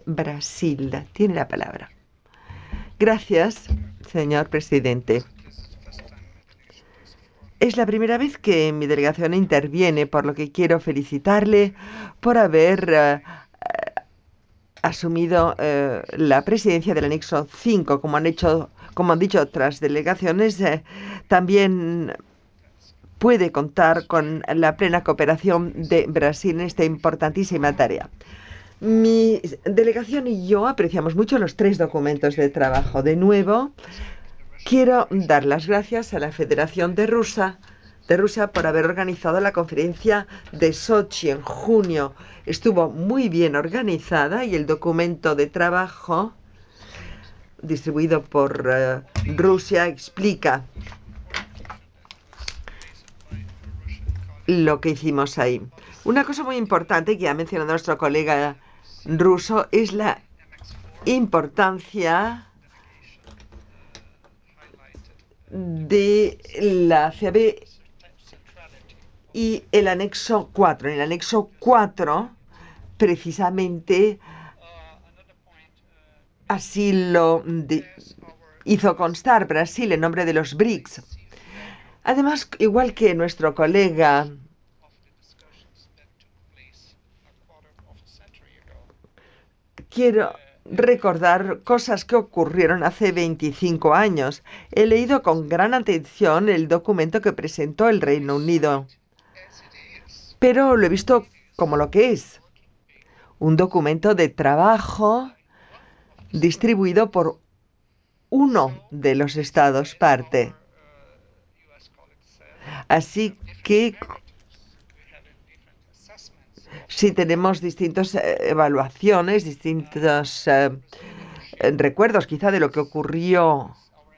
Brasil. Tiene la palabra. Gracias, señor presidente. Es la primera vez que mi delegación interviene, por lo que quiero felicitarle por haber asumido la presidencia del anexo 5, como han dicho otras delegaciones. También puede contar con la plena cooperación de Brasil en esta importantísima tarea. Mi delegación y yo apreciamos mucho los 3 documentos de trabajo. De nuevo, quiero dar las gracias a la Federación de Rusia por haber organizado la conferencia de Sochi en junio. Estuvo muy bien organizada y el documento de trabajo distribuido por Rusia explica lo que hicimos ahí. Una cosa muy importante que ha mencionado nuestro colega ruso es la importancia de la CAB y el anexo 4. En el anexo 4, precisamente, así lo hizo constar Brasil en nombre de los BRICS. Además, igual que nuestro colega, quiero recordar cosas que ocurrieron hace 25 años. He leído con gran atención el documento que presentó el Reino Unido, pero lo he visto como lo que es, un documento de trabajo distribuido por uno de los estados parte. Así que si tenemos distintas evaluaciones, distintos recuerdos quizá de lo que ocurrió.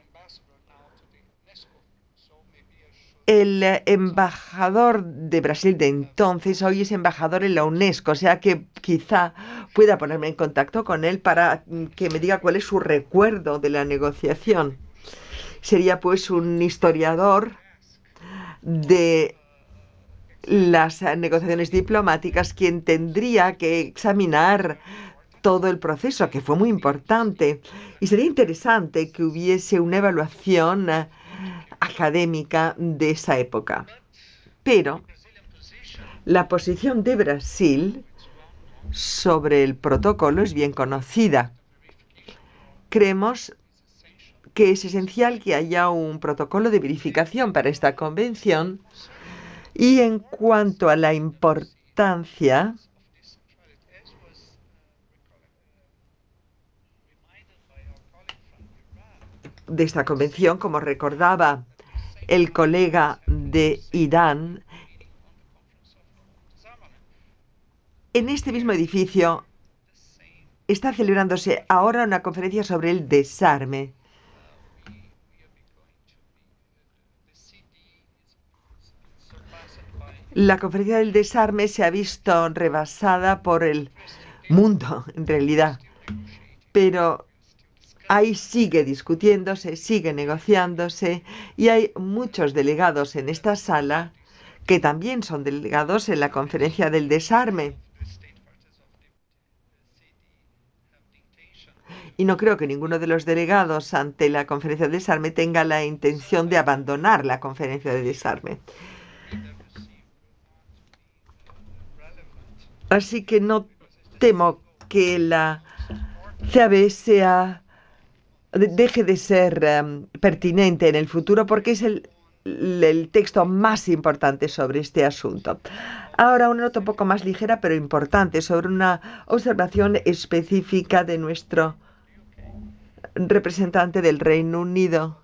El embajador de Brasil de entonces hoy es embajador en la UNESCO, o sea que quizá pueda ponerme en contacto con él para que me diga cuál es su recuerdo de la negociación. Sería pues un historiador de las negociaciones diplomáticas quien tendría que examinar todo el proceso, que fue muy importante. Y sería interesante que hubiese una evaluación académica de esa época. Pero la posición de Brasil sobre el protocolo es bien conocida. Creemos que es esencial que haya un protocolo de verificación para esta convención y en cuanto a la importancia de esta convención, como recordaba el colega de Irán, en este mismo edificio está celebrándose ahora una conferencia sobre el desarme. La conferencia del desarme se ha visto rebasada por el mundo, en realidad, pero ahí sigue discutiéndose, sigue negociándose y hay muchos delegados en esta sala que también son delegados en la conferencia del desarme. Y no creo que ninguno de los delegados ante la conferencia de desarme tenga la intención de abandonar la conferencia de desarme. Así que no temo que la CAB deje de ser pertinente en el futuro porque es el texto más importante sobre este asunto. Ahora una nota un poco más ligera pero importante sobre una observación específica de nuestro representante del Reino Unido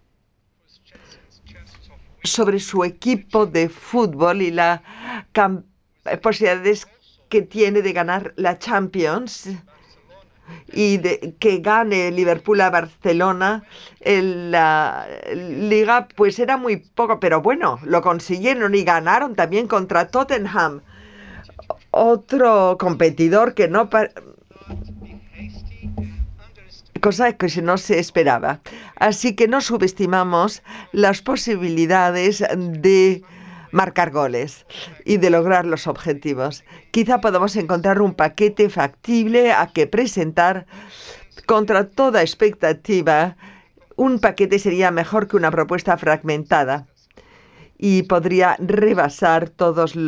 sobre su equipo de fútbol y las posibilidades que tiene de ganar la Champions y de que gane Liverpool a Barcelona en la liga, pues era muy poco, pero bueno, lo consiguieron y ganaron también contra Tottenham, otro competidor que no cosa que no se esperaba. Así que no subestimamos las posibilidades de marcar goles y de lograr los objetivos. Quizá podamos encontrar un paquete factible a que presentar contra toda expectativa. Un paquete sería mejor que una propuesta fragmentada y podría rebasar todos